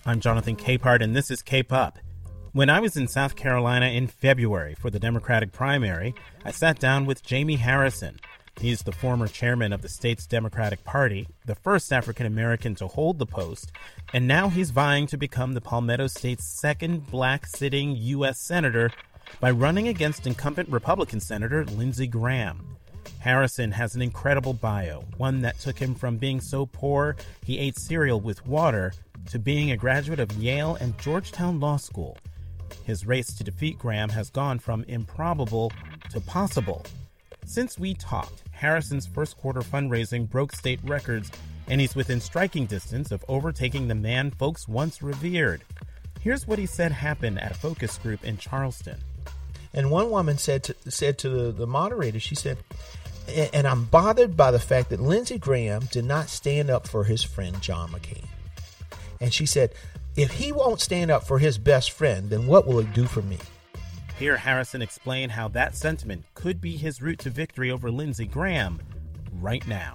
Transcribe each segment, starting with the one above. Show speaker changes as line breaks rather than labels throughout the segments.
I'm Jonathan Capehart, and this is Cape Up. When I was in South Carolina in February for the Democratic primary, I sat down with Jamie Harrison. He's the former chairman of the state's Democratic Party, the first African-American to hold the post, and now he's vying to become the Palmetto State's second black sitting U.S. senator by running against incumbent Republican Senator Lindsey Graham. Harrison has an incredible bio, one that took him from being so poor he ate cereal with water to being a graduate of Yale and Georgetown Law School. His race to defeat Graham has gone from improbable to possible. Since we talked, Harrison's first quarter fundraising broke state records, and he's within striking distance of overtaking the man folks once revered. Here's what he said happened at a focus group in Charleston.
And one woman said to the moderator, she said, and I'm bothered by the fact that Lindsey Graham did not stand up for his friend John McCain. And she said, if he won't stand up for his best friend, then what will it do for me?
Hear Harrison explain how that sentiment could be his route to victory over Lindsey Graham right now.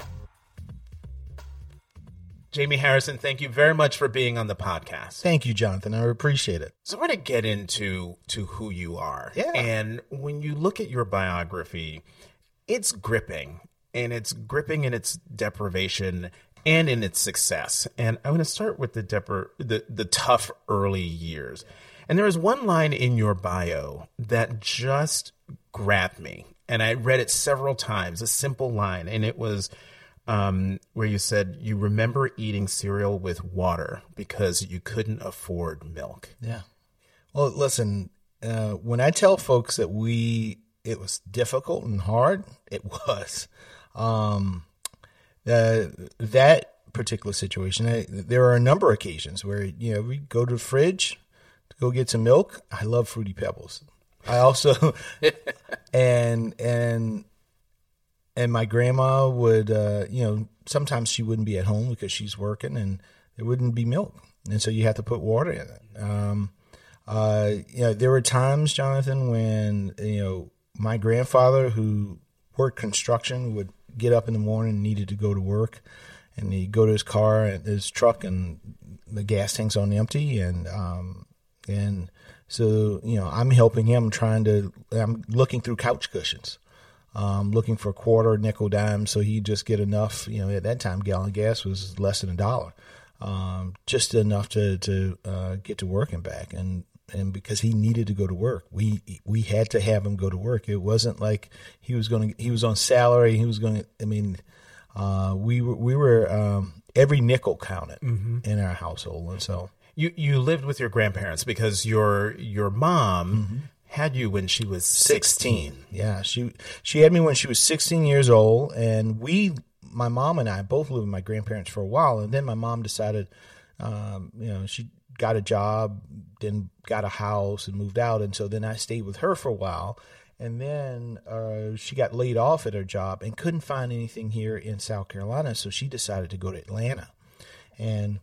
Jamie Harrison, thank you very much for being on the podcast.
Thank you, Jonathan. I appreciate it.
So we're going to get into who you are.
Yeah.
And when you look at your biography, it's gripping. And it's gripping in its deprivation and in its success. And I'm going to start with the tough early years. And there was one line in your bio that just grabbed me. And I read it several times, a simple line. And it was where you said you remember eating cereal with water because you couldn't afford milk.
Yeah. Well, listen, when I tell folks that it was difficult and hard, it was. That particular situation, there are a number of occasions where, we go to the fridge to go get some milk. I love Fruity Pebbles. I also, and my grandma would, sometimes she wouldn't be at home because she's working and there wouldn't be milk. And so you have to put water in it. There were times, Jonathan, when, my grandfather, who worked construction, would get up in the morning and needed to go to work. And he'd go to his car and his truck and the gas tank's on empty. And so, I'm helping him I'm looking through couch cushions. Looking for a quarter, nickel, dime, so he'd just get enough. At that time, gallon of gas was less than $1, just enough to get to work and back. And because he needed to go to work, we had to have him go to work. It wasn't like he was on salary. He was going. We were every nickel counted in our household, and so
you lived with your grandparents because your mom had you when she was 16.
Yeah, she had me when she was 16 years old, and my mom and I both lived with my grandparents for a while, and then my mom decided, she got a job, then got a house and moved out, and so then I stayed with her for a while, and then she got laid off at her job and couldn't find anything here in South Carolina, so she decided to go to Atlanta, and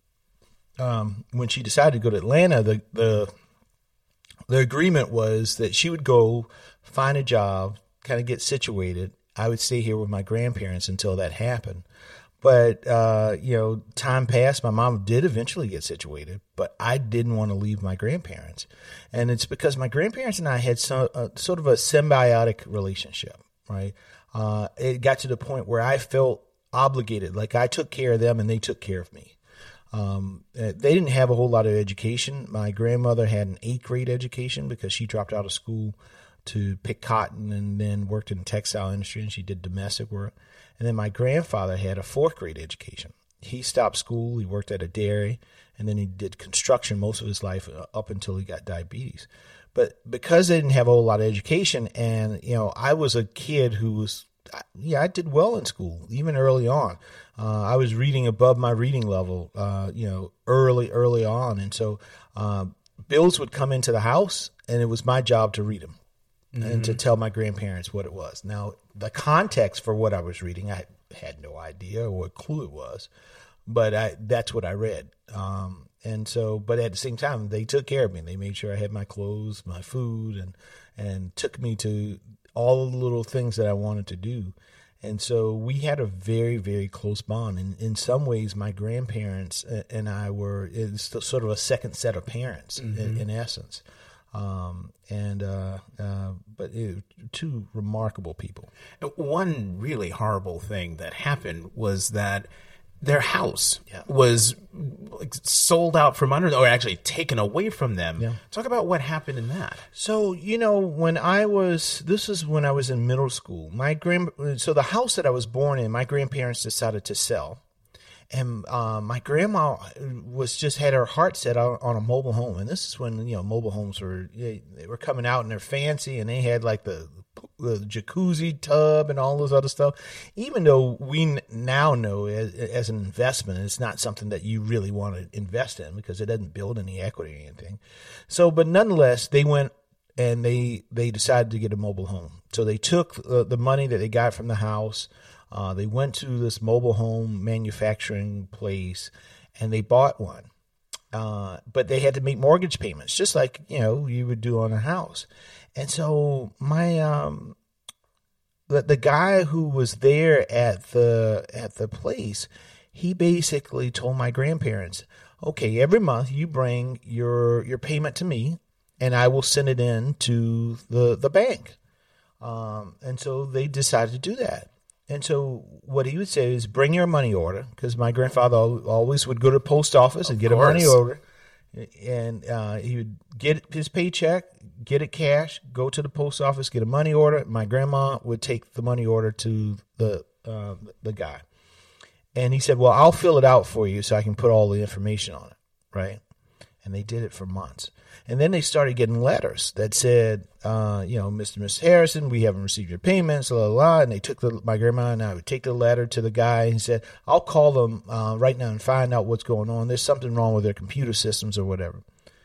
when she decided to go to Atlanta, the agreement was that she would go find a job, kind of get situated. I would stay here with my grandparents until that happened. But, time passed. My mom did eventually get situated, but I didn't want to leave my grandparents. And it's because my grandparents and I had sort of a symbiotic relationship, right? It got to the point where I felt obligated, like I took care of them and they took care of me. They didn't have a whole lot of education. My grandmother had an 8th grade education because she dropped out of school to pick cotton and then worked in the textile industry, and she did domestic work. And then my grandfather had a 4th grade education. He stopped school. He worked at a dairy, and then he did construction most of his life up until he got diabetes. But because they didn't have a whole lot of education, and, I was a kid who was, I did well in school, even early on. I was reading above my reading level, early on. And so bills would come into the house, and it was my job to read them and to tell my grandparents what it was. Now, the context for what I was reading, I had no idea or what clue it was, but that's what I read. And so, but at the same time, they took care of me. They made sure I had my clothes, my food, and took me to all of the little things that I wanted to do. And so we had a very, very close bond. And in some ways, my grandparents and I were sort of a second set of parents in essence. But two remarkable people.
One really horrible thing that happened was that their house was sold out from under them, or actually taken away from them. Yeah. Talk about what happened in that.
So, this is when I was in middle school. So the house that I was born in, my grandparents decided to sell. And my grandma had her heart set on a mobile home. And this is when, mobile homes they were coming out and they're fancy, and they had like the jacuzzi tub and all this other stuff. Even though we now know as an investment, it's not something that you really want to invest in because it doesn't build any equity or anything. So, but nonetheless, they went and they decided to get a mobile home. So they took the money that they got from the house. They went to this mobile home manufacturing place and they bought one. But they had to make mortgage payments, just like, you would do on a house. And so the guy who was there at the place, he basically told my grandparents, okay, every month you bring your payment to me and I will send it in to the bank. And so they decided to do that. And so what he would say is bring your money order, because my grandfather always would go to the post office and get a money order. And he would get his paycheck, get it cash, go to the post office, get a money order. My grandma would take the money order to the guy. And he said, well, I'll fill it out for you so I can put all the information on it, right? And they did it for months. And then they started getting letters that said, Mr. and Mrs. Harrison, we haven't received your payments, blah, blah, blah. And they took my grandma and I would take the letter to the guy. And he said, I'll call them right now and find out what's going on. There's something wrong with their computer systems or whatever.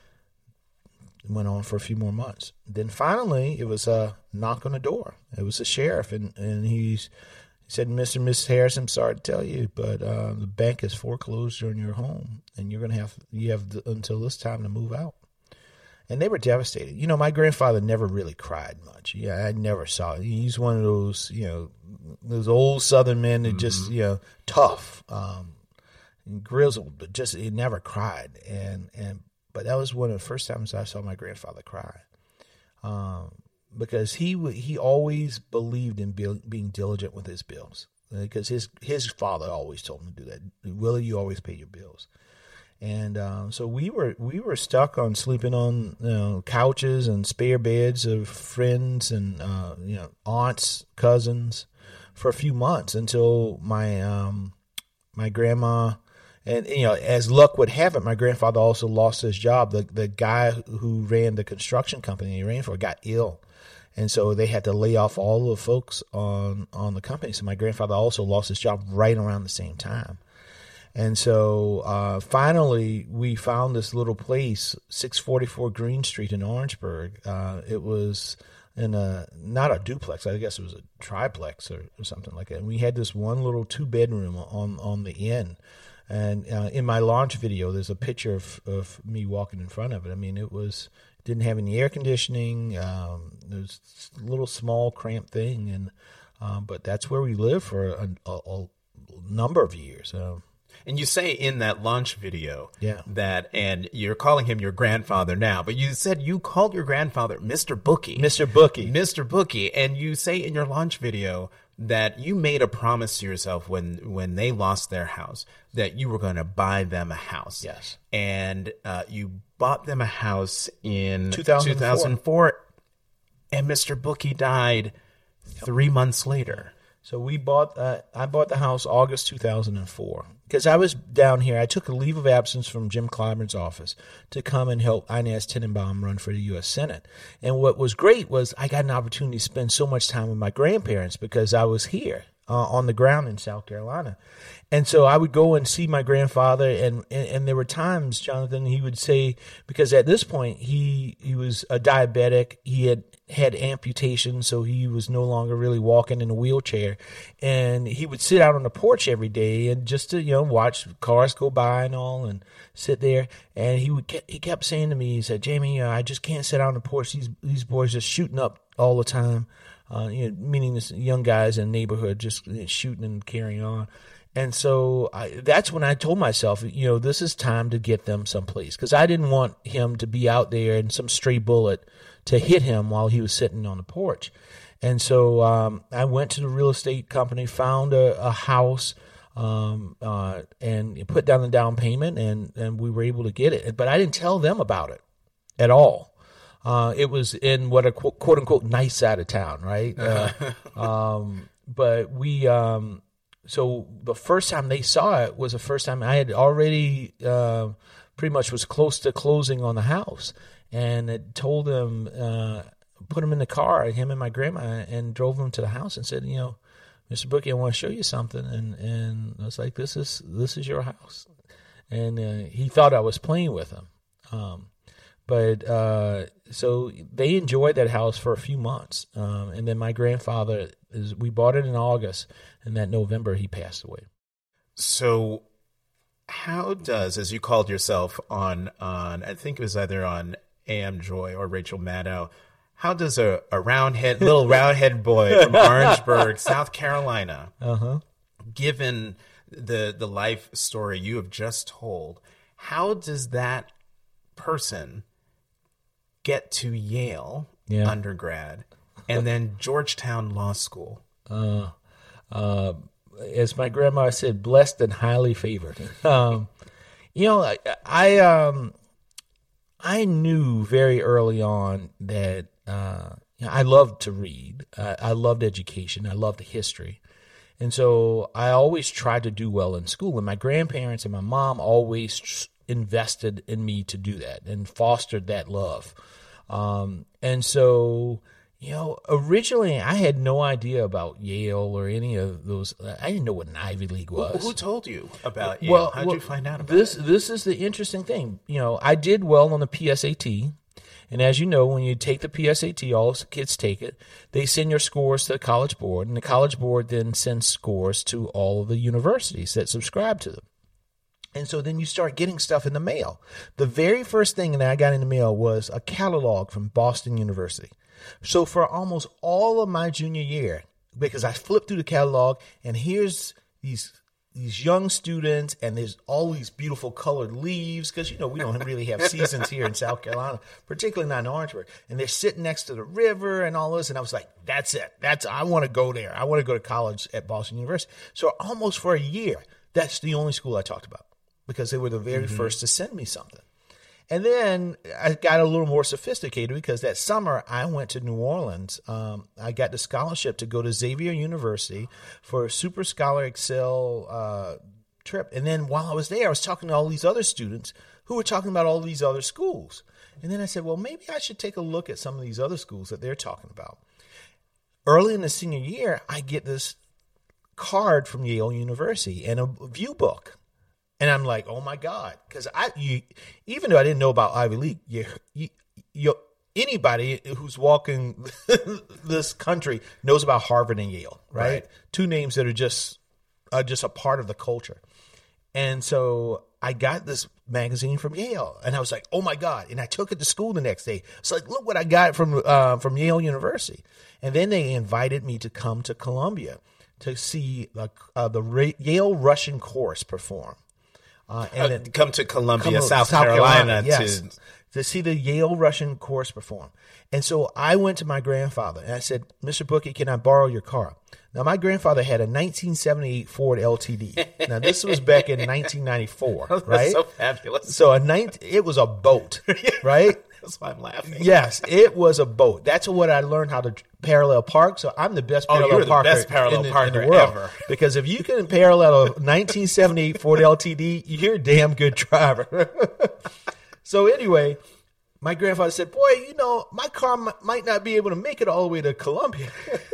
It went on for a few more months. Then finally, it was a knock on the door. It was the sheriff. And he said, Mr. and Mrs. Harrison, I'm sorry to tell you, but the bank has foreclosed on your home. And you have until this time to move out. And they were devastated. My grandfather never really cried much. Yeah, I never saw it. He's one of those, those old Southern men that just, tough, and grizzled, but just he never cried. But that was one of the first times I saw my grandfather cry, because he always believed in being diligent with his bills, because his father always told him to do that. Willie, you always pay your bills. And so we were stuck on sleeping on couches and spare beds of friends and aunts, cousins for a few months until my grandma and as luck would have it, my grandfather also lost his job. The guy who ran the construction company he ran for got ill, and so they had to lay off all the folks on the company. So my grandfather also lost his job right around the same time. And so finally, we found this little place, 644 Green Street in Orangeburg. It was in not a duplex, I guess it was a triplex or something like that. And we had this one little 2-bedroom on the end. And in my launch video, there's a picture of me walking in front of it. I mean, didn't have any air conditioning. It was a little small, cramped thing. But that's where we lived for a number of years.
And you say in that launch video and you're calling him your grandfather now, but you said you called your grandfather Mr. Bookie.
Mr. Bookie.
Mr. Bookie. And you say in your launch video that you made a promise to yourself when they lost their house that you were going to buy them a house.
Yes.
And you bought them a house in
2004.
And Mr. Bookie died 3 months later.
So I bought the house August 2004. Because I was down here, I took a leave of absence from Jim Clyburn's office to come and help Inez Tenenbaum run for the U.S. Senate. And what was great was I got an opportunity to spend so much time with my grandparents because I was here on the ground in South Carolina. And so I would go and see my grandfather, and there were times, Jonathan, he would say, because at this point he was a diabetic, he had amputation, so he was no longer really walking in a wheelchair, and he would sit out on the porch every day and just to watch cars go by and all, and sit there. And he kept saying to me, he said, Jamie, I just can't sit out on the porch. These boys just shooting up all the time. meaning this young guys in the neighborhood just shooting and carrying on. And so that's when I told myself, this is time to get them someplace, because I didn't want him to be out there and some stray bullet to hit him while he was sitting on the porch. And so I went to the real estate company, found a house, and put down the down payment, and we were able to get it. But I didn't tell them about it at all. It was in what a quote unquote nice side of town, right? But we. So the first time they saw it was the first time I had already pretty much was close to closing on the house, and it told them, put him in the car, him and my grandma, and drove him to the house and said, Mr. Bookie, I want to show you something. And I was like, this is your house. And he thought I was playing with him. So they enjoyed that house for a few months. And then my grandfather, we bought it in August, and that November he passed away.
So how does, as you called yourself on I think it was either on AM Joy or Rachel Maddow, how does a little roundhead boy from Orangeburg, South Carolina, given the life story you have just told, how does that person get to Yale undergrad and then Georgetown Law School?
As my grandma said, blessed and highly favored. I knew very early on that I loved to read. I loved education. I loved history. And so I always tried to do well in school. And my grandparents and my mom always invested in me to do that and fostered that love. And so, originally I had no idea about Yale or any of those. I didn't know what an Ivy League was.
Who told you about Yale? How did you find out about it?
This is the interesting thing. I did well on the PSAT. And as you know, when you take the PSAT, all kids take it, they send your scores to the College Board, and the College Board then sends scores to all of the universities that subscribe to them. And so then you start getting stuff in the mail. The very first thing that I got in the mail was a catalog from Boston University. So for almost all of my junior year, because I flipped through the catalog, and here's these young students, and there's all these beautiful colored leaves, because, we don't really have seasons here in South Carolina, particularly not in Orangeburg. And they're sitting next to the river and all this. And I was like, that's it. I want to go there. I want to go to college at Boston University. So almost for a year, that's the only school I talked about, because they were the very first to send me something. And then I got a little more sophisticated, because that summer I went to New Orleans. I got the scholarship to go to Xavier University for a Super Scholar Excel trip. And then while I was there, I was talking to all these other students who were talking about all these other schools. And then I said, well, maybe I should take a look at some of these other schools that they're talking about. Early in the senior year, I get this card from Yale University and a view book. And I'm like, oh my God, because even though I didn't know about Ivy League, anybody who's walking this country knows about Harvard and Yale, right? Two names that are just a part of the culture. And so I got this magazine from Yale, and I was like, oh my God! And I took it to school the next day. So like, look what I got from Yale University. And then they invited me to come to Columbia to see the Yale Russian Chorus perform.
And then come to Columbia, South Carolina,
yes, to see the Yale Russian Chorus perform. And so I went to my grandfather and I said, Mr. Bookie, can I borrow your car? Now, my grandfather had a 1978 Ford LTD. Now, this was back in 1994, right?
That's so fabulous.
So it was a boat, right?
That's why I'm laughing.
Yes, it was a boat. That's what I learned how to parallel park. So I'm the best parallel parker, in the world.
Ever.
Because if you can parallel a 1978 Ford LTD, you're a damn good driver. So anyway, my grandfather said, boy, my car might not be able to make it all the way to Columbia.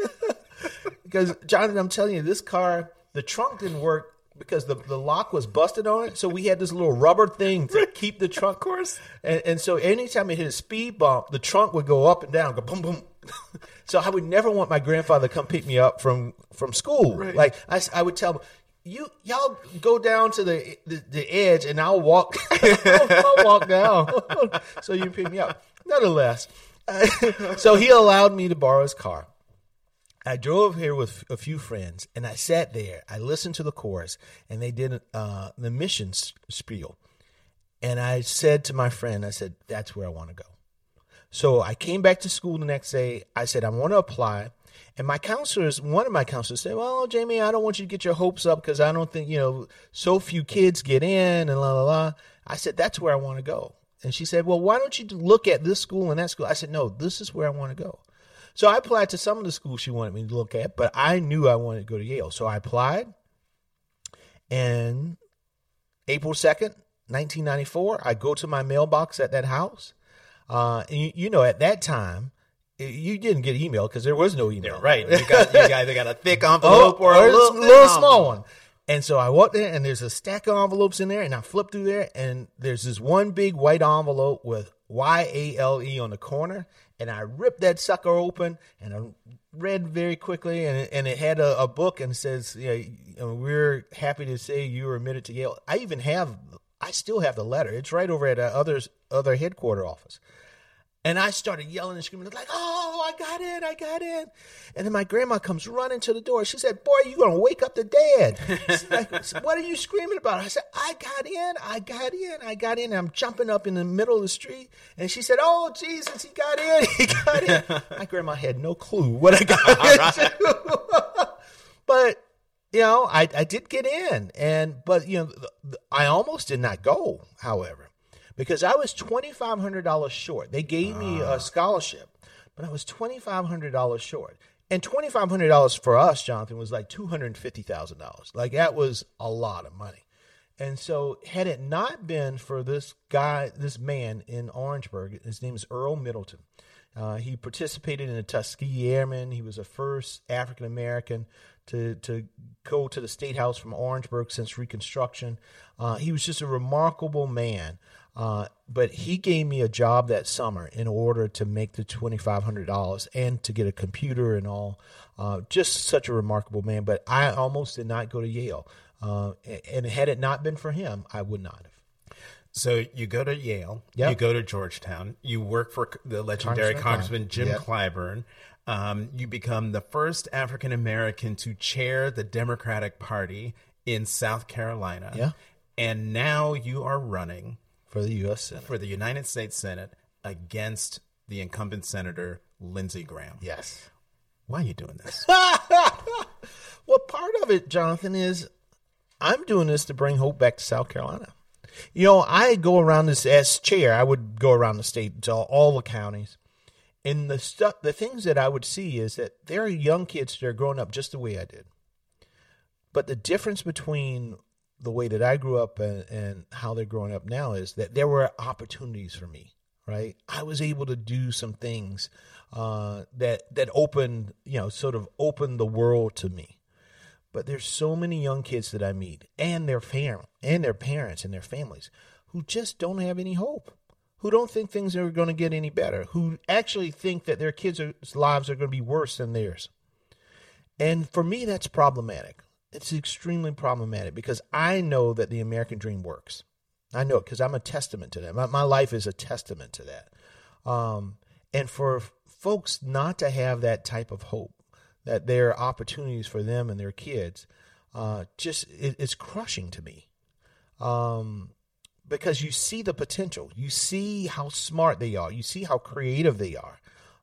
Because, Jonathan, I'm telling you, this car, the trunk didn't work because the lock was busted on it. So we had this little rubber thing to keep the trunk.
Of course.
And so anytime it hit a speed bump, the trunk would go up and down, go boom, boom. So I would never want my grandfather to come pick me up from school. Right. Like I would tell him, y'all go down to the edge and I'll walk. I'll walk down so you can pick me up. Nonetheless, so he allowed me to borrow his car. I drove here with a few friends, and I sat there. I listened to the chorus, and they did the mission spiel. And I said to my friend, I said, that's where I want to go. So I came back to school the next day. I said, I want to apply. And one of my counselors said, well, Jamie, I don't want you to get your hopes up because I don't think, so few kids get in and la, la, la. I said, that's where I want to go. And she said, well, why don't you look at this school and that school? I said, no, this is where I want to go. So I applied to some of the schools she wanted me to look at, but I knew I wanted to go to Yale. So I applied, and April 2nd, 1994, I go to my mailbox at that house. And at that time, you didn't get email because there was no email.
Yeah, right. You either got a thick envelope or a
little small one. And so I walked there, and there's a stack of envelopes in there, and I flipped through there, and there's this one big white envelope with YALE on the corner, and I ripped that sucker open, and I read very quickly, and it had a book, and it says, we're happy to say you were admitted to Yale. I still have the letter. It's right over at other headquarter office. And I started yelling and screaming, like, oh, I got in. And then my grandma comes running to the door. She said, boy, you're going to wake up the dead. She's like, what are you screaming about? I said, I got in. I'm jumping up in the middle of the street. And she said, oh, Jesus, he got in. My grandma had no clue what I got into. But, I did get in. But I almost did not go, however. Because I was $2,500 short. They gave me a scholarship, but I was $2,500 short. And $2,500 for us, Jonathan, was like $250,000. Like, that was a lot of money. And so had it not been for this man in Orangeburg, his name is Earl Middleton. He participated in the Tuskegee Airmen. He was the first African-American to go to the State House from Orangeburg since Reconstruction. He was just a remarkable man. But he gave me a job that summer in order to make the $2,500 and to get a computer and all. Just such a remarkable man. But I almost did not go to Yale. And had it not been for him, I would not have.
So you go to Yale, You go to Georgetown, you work for the legendary Congressman Jim Clyburn. You become the first African-American to chair the Democratic Party in South Carolina.
Yeah.
And now you are running
for the U.S. Senate.
For the United States Senate against the incumbent Senator Lindsey Graham.
Yes.
Why are you doing this?
Well, part of it, Jonathan, is I'm doing this to bring hope back to South Carolina. I go around this as chair. I would go around the state to all the counties. And the things that I would see is that there are young kids that are growing up just the way I did. But the difference between the way that I grew up and how they're growing up now is that there were opportunities for me, right? I was able to do some things that opened, sort of opened the world to me. But there's so many young kids that I meet and their parents and their families who just don't have any hope, who don't think things are going to get any better, who actually think that their kids' lives are going to be worse than theirs. And for me, that's problematic. It's extremely problematic because I know that the American dream works. I know it because I'm a testament to that. My life is a testament to that. And for folks not to have that type of hope, that there are opportunities for them and their kids, it's crushing to me. Because you see the potential. You see how smart they are. You see how creative they are.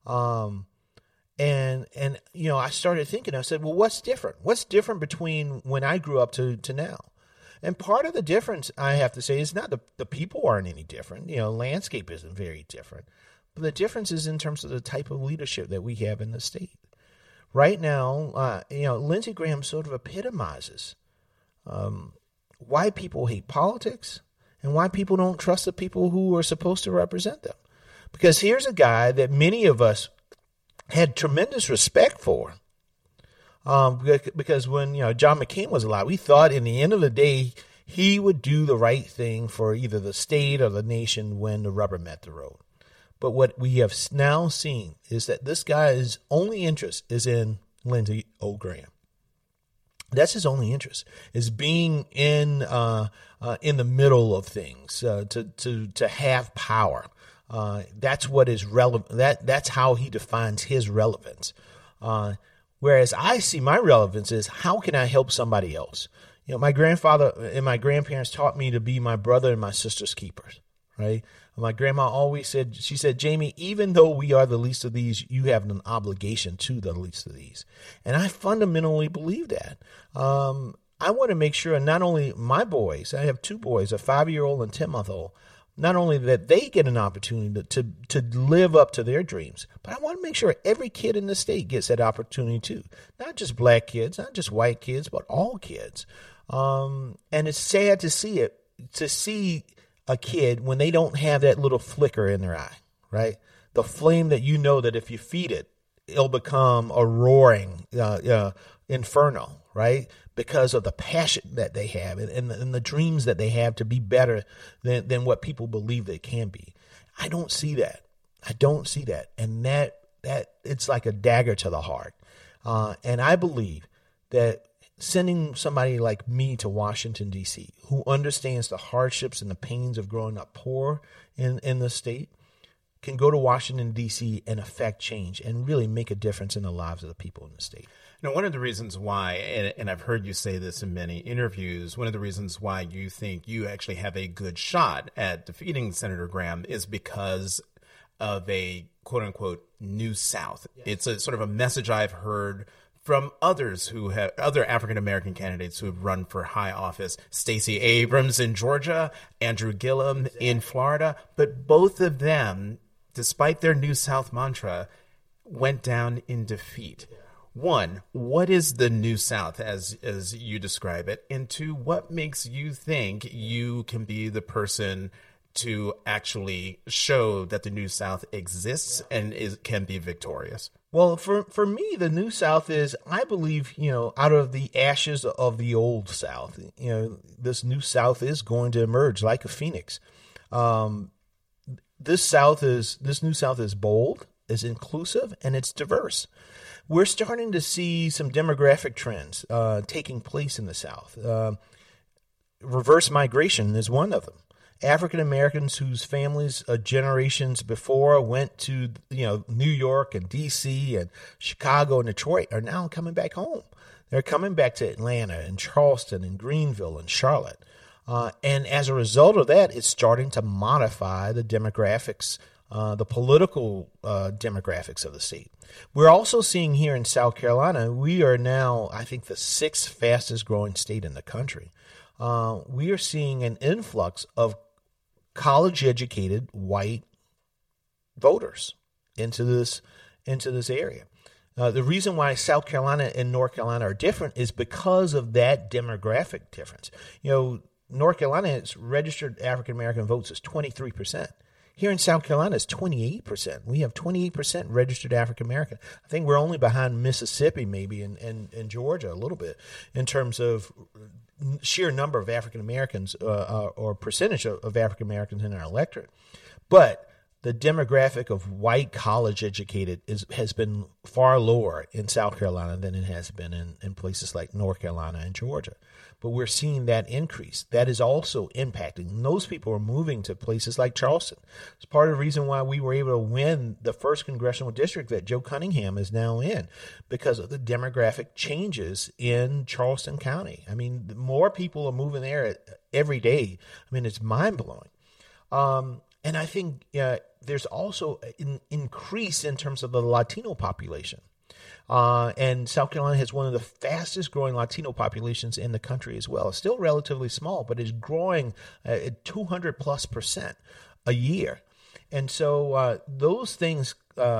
And I started thinking, I said, well, what's different? What's different between when I grew up to now? And part of the difference, I have to say, is not the people aren't any different. Landscape isn't very different. But the difference is in terms of the type of leadership that we have in the state. Right now, Lindsey Graham sort of epitomizes why people hate politics and why people don't trust the people who are supposed to represent them. Because here's a guy that many of us had tremendous respect for. Because when John McCain was alive, we thought in the end of the day he would do the right thing for either the state or the nation when the rubber met the road. But what we have now seen is that this guy's only interest is in Lindsey Graham. That's his only interest, is being in the middle of things, to have power. That's what is relevant. That's how he defines his relevance. Whereas I see my relevance is how can I help somebody else? My grandfather and my grandparents taught me to be my brother and my sister's keepers, right? My grandma always said, she said, Jamie, even though we are the least of these, you have an obligation to the least of these. And I fundamentally believe that. I want to make sure not only my boys, I have 2 boys, a 5-year-old and 10-month-old, not only that they get an opportunity to live up to their dreams, but I want to make sure every kid in the state gets that opportunity too. Not just black kids, not just white kids, but all kids. And it's sad to see a kid when they don't have that little flicker in their eye, right? The flame that that if you feed it, it'll become a roaring inferno, right? Because of the passion that they have and the dreams that they have to be better than what people believe they can be. I don't see that. And that it's like a dagger to the heart. And I believe that sending somebody like me to Washington, D.C., who understands the hardships and the pains of growing up poor in the state, can go to Washington, D.C. and affect change and really make a difference in the lives of the people in the state.
Now, one of the reasons why, and I've heard you say this in many interviews, one of the reasons why you think you actually have a good shot at defeating Senator Graham is because of a quote-unquote New South. Yeah. It's a sort of a message I've heard from other African-American candidates who have run for high office, Stacey Abrams in Georgia, Andrew Gillum in Florida, but both of them, despite their New South mantra, went down in defeat. Yeah. 1, what is the New South as you describe it? And 2, what makes you think you can be the person to actually show that the New South exists and can be victorious?
Well, for me, the New South is, I believe, out of the ashes of the old South, this New South is going to emerge like a phoenix. This New South is bold, is inclusive, and it's diverse. We're starting to see some demographic trends taking place in the South. Reverse migration is one of them. African Americans whose families generations before went to New York and D.C. and Chicago and Detroit are now coming back home. They're coming back to Atlanta and Charleston and Greenville and Charlotte. And as a result of that, it's starting to modify the demographics, the political demographics of the state. We're also seeing here in South Carolina, we are now, I think, the 6th fastest growing state in the country. We are seeing an influx of college-educated white voters into this area. The reason why South Carolina and North Carolina are different is because of that demographic difference. North Carolina's registered African American votes is 23%. Here in South Carolina, it's 28%. We have 28% registered African American. I think we're only behind Mississippi, maybe, and Georgia a little bit in terms of sheer number of African Americans or percentage of African Americans in our electorate. But the demographic of white college educated has been far lower in South Carolina than it has been in places like North Carolina and Georgia. But we're seeing that increase. That is also impacting. And those people are moving to places like Charleston. It's part of the reason why we were able to win the 1st congressional district that Joe Cunningham is now in, because of the demographic changes in Charleston County. I mean, more people are moving there every day. I mean, it's mind-blowing. And I think there's also an increase in terms of the Latino population. And South Carolina has one of the fastest growing Latino populations in the country as well. It's still relatively small, but it's growing at 200+% a year. And so those things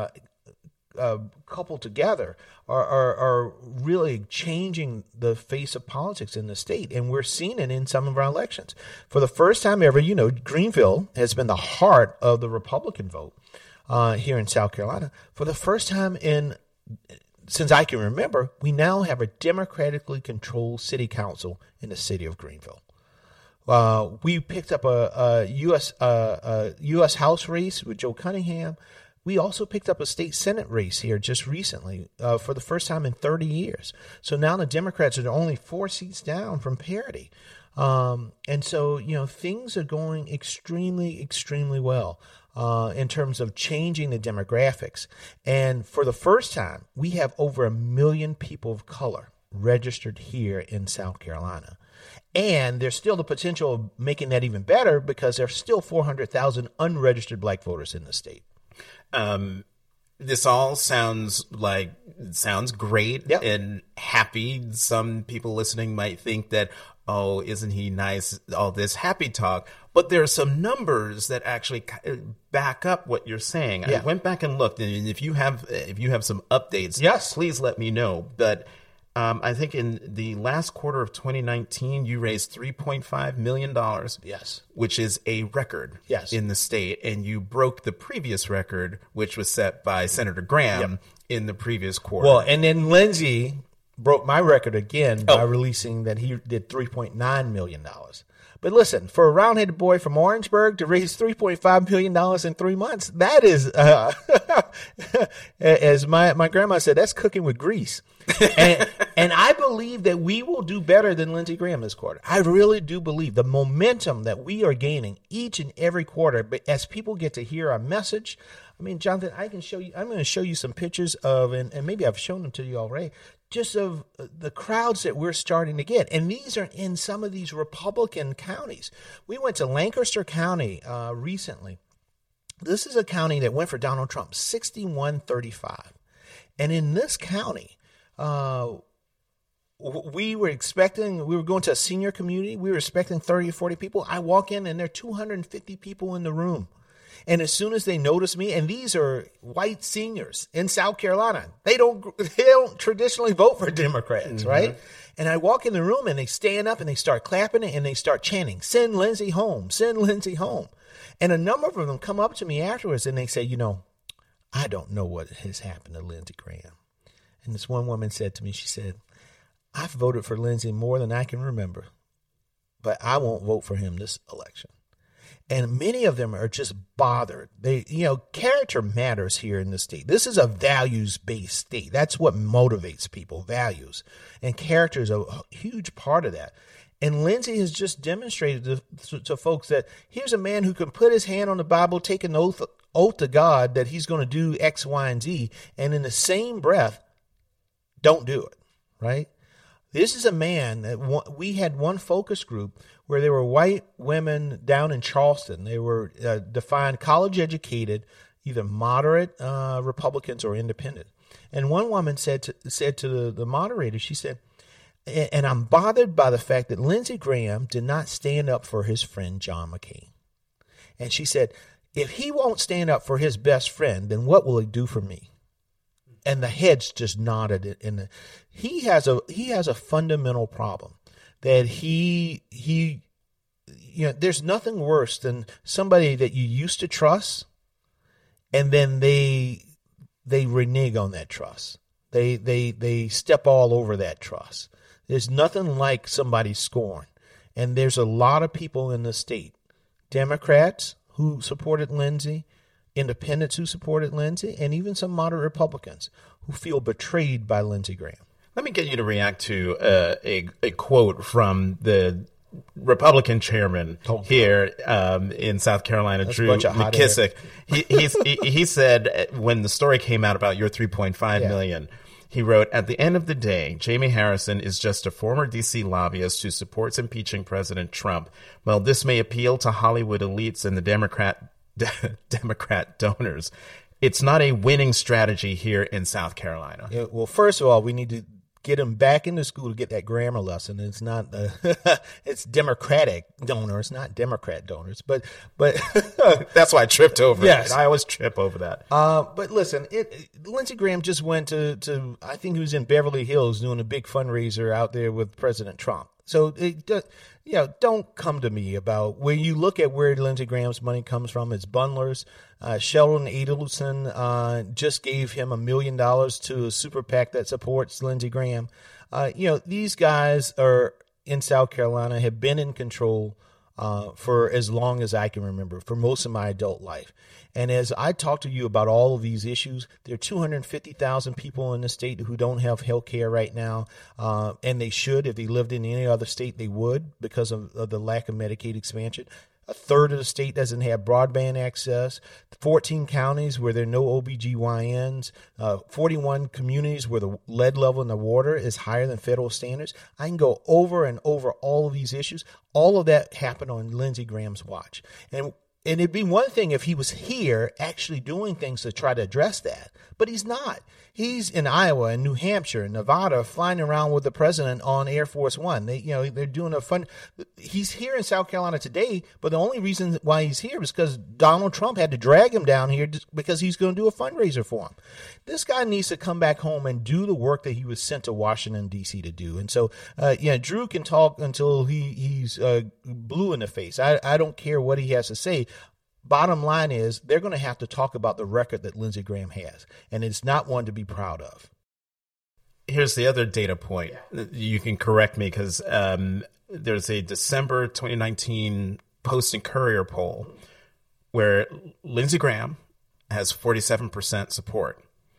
coupled together are really changing the face of politics in the state. And we're seeing it in some of our elections. For the first time ever, Greenville has been the heart of the Republican vote here in South Carolina. For the first time since I can remember, we now have a democratically controlled city council in the city of Greenville. We picked up a U.S. House race with Joe Cunningham. We also picked up a state Senate race here just recently for the first time in 30 years. So now the Democrats are only 4 seats down from parity. And so, things are going extremely, extremely well in terms of changing the demographics. And for the first time, we have over 1 million people of color registered here in South Carolina. And there's still the potential of making that even better because there's still 400,000 unregistered black voters in the state.
This all sounds great and happy. Some people listening might think that, oh, isn't he nice? All this happy talk. But there are some numbers that actually back up what you're saying.
Yeah.
I went back and looked, and if you have some updates,
yes,
please let me know. But I think in the last quarter of 2019, you raised $3.5 million.
Yes.
Which is a record in the state. And you broke the previous record, which was set by Senator Graham in the previous quarter.
Well, and then Lindsey broke my record again by releasing that he did $3.9 million. But listen, for a round-headed boy from Orangeburg to raise $3.5 million in 3 months, that is, as my grandma said, that's cooking with grease. And I believe that we will do better than Lindsey Graham this quarter. I really do believe the momentum that we are gaining each and every quarter, but as people get to hear our message, I mean, Jonathan, I'm going to show you some pictures of, and maybe I've shown them to you already, just of the crowds that we're starting to get. And these are in some of these Republican counties. We went to Lancaster County recently. This is a county that went for Donald Trump, 61-35. And in this county, we were going to a senior community. We were expecting 30 or 40 people. I walk in and there are 250 people in the room. And as soon as they notice me, and these are white seniors in South Carolina, they don't traditionally vote for Democrats, right? And I walk in the room and they stand up and they start clapping and they start chanting, "Send Lindsey home, send Lindsey home." And a number of them come up to me afterwards and they say, I don't know what has happened to Lindsey Graham. And this one woman said to me, she said, "I've voted for Lindsey more than I can remember, but I won't vote for him this election." And many of them are just bothered. Character matters here in the state. This is a values-based state. That's what motivates people, values. And character is a huge part of that. And Lindsey has just demonstrated to folks that here's a man who can put his hand on the Bible, take an oath to God that he's going to do X, Y, and Z, and in the same breath, don't do it, right? This is a man that we had one focus group where there were white women down in Charleston. They were defined college educated, either moderate Republicans or independent. And one woman said to the moderator, she said, "And I'm bothered by the fact that Lindsey Graham did not stand up for his friend John McCain." And she said, "If he won't stand up for his best friend, then what will he do for me?" And the heads just nodded. And he has a fundamental problem that there's nothing worse than somebody that you used to trust, and then they renege on that trust. They step all over that trust. There's nothing like somebody scorn. And there's a lot of people in the state, Democrats who supported Lindsey, independents who supported Lindsey, and even some moderate Republicans who feel betrayed by Lindsey Graham.
Let me get you to react to a quote from the Republican chairman here in South Carolina, Drew McKissick. He said when the story came out about your $3.5 million, he wrote, "At the end of the day, Jamie Harrison is just a former D.C. lobbyist who supports impeaching President Trump. Well, this may appeal to Hollywood elites and the Democrat donors. It's not a winning strategy here in South Carolina."
Yeah, well, first of all, we need to get him back into school to get that grammar lesson. It's not it's Democratic donors, not Democrat donors. But
that's why I tripped over it. I always trip over that.
But listen, Lindsey Graham just went to I think he was in Beverly Hills doing a big fundraiser out there with President Trump. So don't come to me about when you look at where Lindsey Graham's money comes from. It's bundlers. Sheldon Adelson just gave him $1 million to a super PAC that supports Lindsey Graham. These guys are in South Carolina, have been in control for as long as I can remember, for most of my adult life. And as I talk to you about all of these issues, there are 250,000 people in the state who don't have health care right now, and they should. If they lived in any other state, they would, because of the lack of Medicaid expansion. A third of the state doesn't have broadband access. 14 counties where there are no OBGYNs. 41 communities where the lead level in the water is higher than federal standards. I can go over and over all of these issues. All of that happened on Lindsey Graham's watch. And it'd be one thing if he was here actually doing things to try to address that, but he's not. He's in Iowa and New Hampshire and Nevada flying around with the president on Air Force One. They're doing a fun. He's here in South Carolina today, but the only reason why he's here is because Donald Trump had to drag him down here because he's going to do a fundraiser for him. This guy needs to come back home and do the work that he was sent to Washington, D.C. to do. And so, Drew can talk until he's blue in the face. I don't care what he has to say. Bottom line is they're going to have to talk about the record that Lindsey Graham has, and it's not one to be proud of.
Here's the other data point. You can correct me because there's a December 2019 Post and Courier poll where Lindsey Graham has 47% support.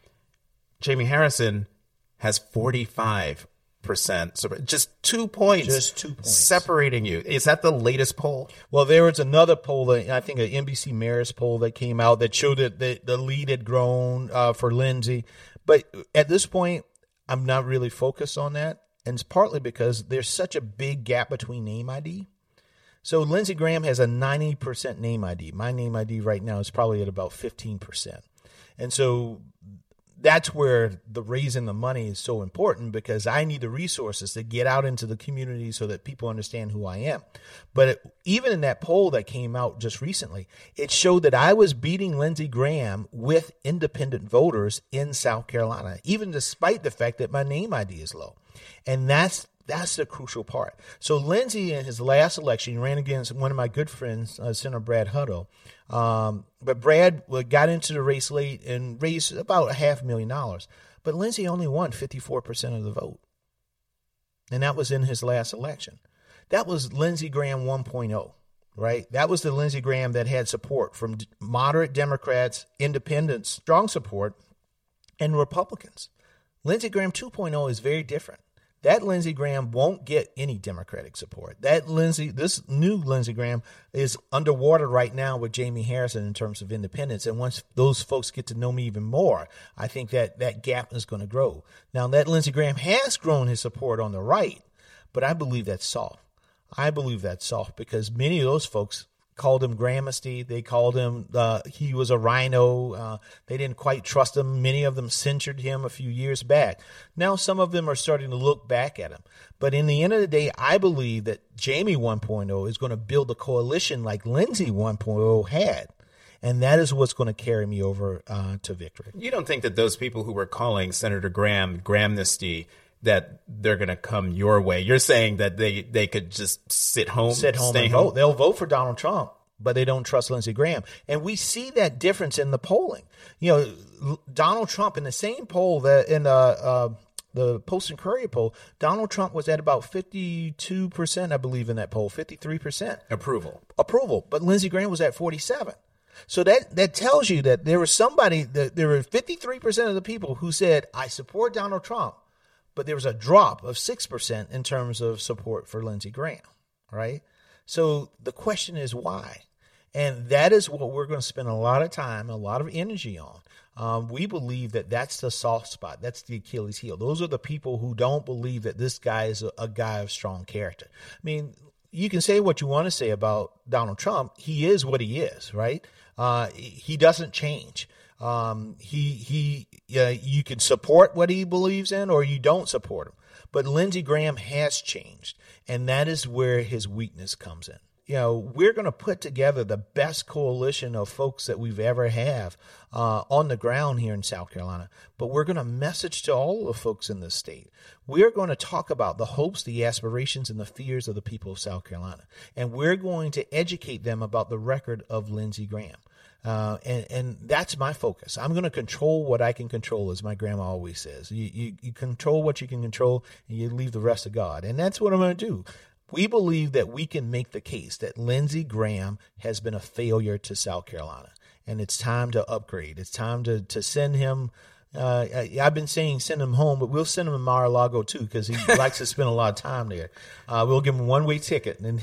Jamie Harrison has 45%. So just 2 points.
Just 2 points.
Separating you. Is that the latest poll?
Well, there was another poll, I think an NBC Marist poll that came out that showed that the lead had grown for Lindsey. But at this point, I'm not really focused on that. And it's partly because there's such a big gap between name ID. So Lindsey Graham has a 90% name ID. My name ID right now is probably at about 15%. And so that's where the raising the money is so important, because I need the resources to get out into the community so that people understand who I am. But even in that poll that came out just recently, it showed that I was beating Lindsey Graham with independent voters in South Carolina, even despite the fact that my name ID is low. And that's the crucial part. So Lindsey, in his last election, ran against one of my good friends, Senator Brad Hutto. But Brad got into the race late and raised about $500,000. But Lindsey only won 54% of the vote. And that was in his last election. That was Lindsey Graham 1.0, right? That was the Lindsey Graham that had support from moderate Democrats, independents, strong support, and Republicans. Lindsey Graham 2.0 is very different. That Lindsey Graham won't get any Democratic support. This new Lindsey Graham is underwater right now with Jamie Harrison in terms of independence. And once those folks get to know me even more, I think that gap is going to grow. Now, that Lindsey Graham has grown his support on the right, but I believe that's soft. I believe that's soft because many of those folks called him Grahamesty. They called him, he was a rhino. They didn't quite trust him. Many of them censured him a few years back. Now some of them are starting to look back at him. But in the end of the day, I believe that Jamie 1.0 is going to build a coalition like Lindsey 1.0 had. And that is what's going to carry me over to victory.
You don't think that those people who were calling Senator Graham Grahamnesty, that they're going to come your way? You're saying that they could just sit home
and vote. They'll vote for Donald Trump, but they don't trust Lindsey Graham. And we see that difference in the polling. Donald Trump, in the same poll that in the Post and Courier poll, Donald Trump was at about 52%, I believe, in that poll, 53%. Approval. But Lindsey Graham was at 47%. So that tells you that there was there were 53% of the people who said, I support Donald Trump, but there was a drop of 6% in terms of support for Lindsey Graham, right? So the question is why? And that is what we're going to spend a lot of time, a lot of energy on. We believe that that's the soft spot. That's the Achilles heel. Those are the people who don't believe that this guy is a guy of strong character. I mean, you can say what you want to say about Donald Trump. He is what he is, right? He doesn't change. You can support what he believes in or you don't support him. But Lindsey Graham has changed, and that is where his weakness comes in. We're going to put together the best coalition of folks that we've ever have on the ground here in South Carolina. But we're going to message to all the folks in this state. We're going to talk about the hopes, the aspirations, and the fears of the people of South Carolina. And we're going to educate them about the record of Lindsey Graham. And that's my focus. I'm going to control what I can control, as my grandma always says. You control what you can control, and you leave the rest to God. And that's what I'm going to do. We believe that we can make the case that Lindsey Graham has been a failure to South Carolina, and it's time to upgrade. It's time to send him. I've been saying send him home, but we'll send him to Mar-a-Lago too because he likes to spend a lot of time there. We'll give him a one-way ticket. And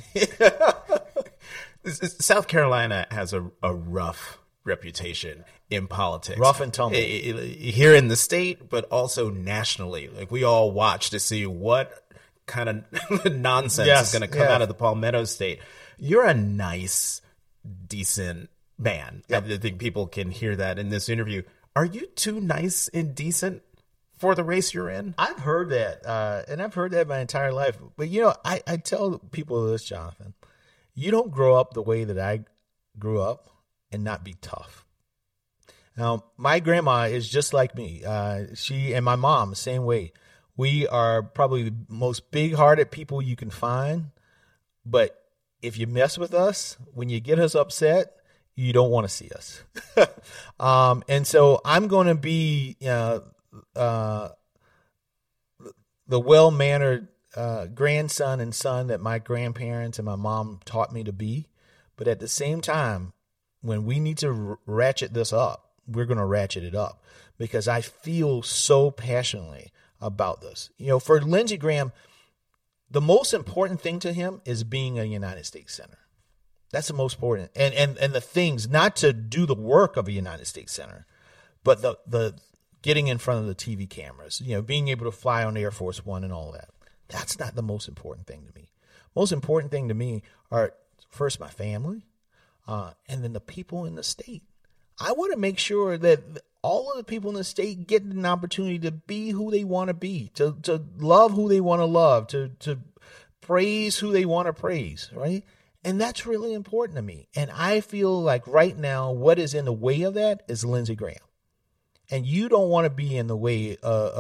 South Carolina has a rough reputation in politics.
Rough and tumble.
Here in the state, but also nationally. Like, we all watch to see what kind of nonsense is going to come out of the Palmetto State. You're a nice, decent man. Yep. I think people can hear that in this interview. Are you too nice and decent for the race you're in?
I've heard that, and I've heard that my entire life. But, I tell people this, Jonathan. You don't grow up the way that I grew up and not be tough. Now, my grandma is just like me. She and my mom, the same way. We are probably the most big-hearted people you can find. But if you mess with us, when you get us upset, you don't want to see us. And so I'm going to be the well-mannered grandson and son that my grandparents and my mom taught me to be. But at the same time, when we need to ratchet this up, we're going to ratchet it up because I feel so passionately about this. For Lindsey Graham, the most important thing to him is being a United States Senator. That's the most important. And the things, not to do the work of a United States Senator, but the getting in front of the TV cameras, being able to fly on Air Force One and all that. That's not the most important thing to me. Most important thing to me are first my family, and then the people in the state. I want to make sure that all of the people in the state get an opportunity to be who they want to be, to love who they want to love, to praise who they want to praise, right? And that's really important to me. And I feel like right now, what is in the way of that is Lindsey Graham. And you don't want to be in the way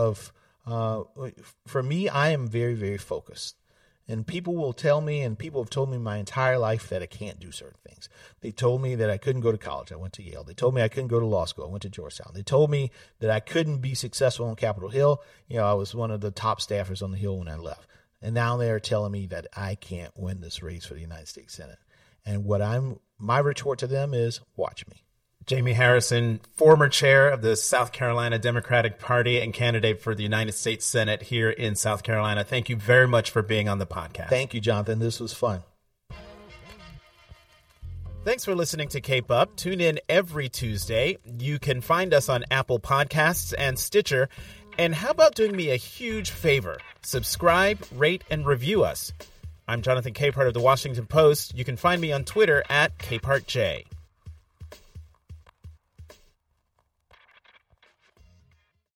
for me, I am very, very focused. And people will tell me, and people have told me my entire life that I can't do certain things. They told me that I couldn't go to college. I went to Yale. They told me I couldn't go to law school. I went to Georgetown. They told me that I couldn't be successful on Capitol Hill. I was one of the top staffers on the Hill when I left. And now they're telling me that I can't win this race for the United States Senate. And my retort to them is, watch me.
Jamie Harrison, former chair of the South Carolina Democratic Party and candidate for the United States Senate here in South Carolina. Thank you very much for being on the podcast.
Thank you, Jonathan. This was fun.
Thanks for listening to Cape Up. Tune in every Tuesday. You can find us on Apple Podcasts and Stitcher. And how about doing me a huge favor? Subscribe, rate, and review us. I'm Jonathan Capehart of The Washington Post. You can find me on Twitter at CapehartJ.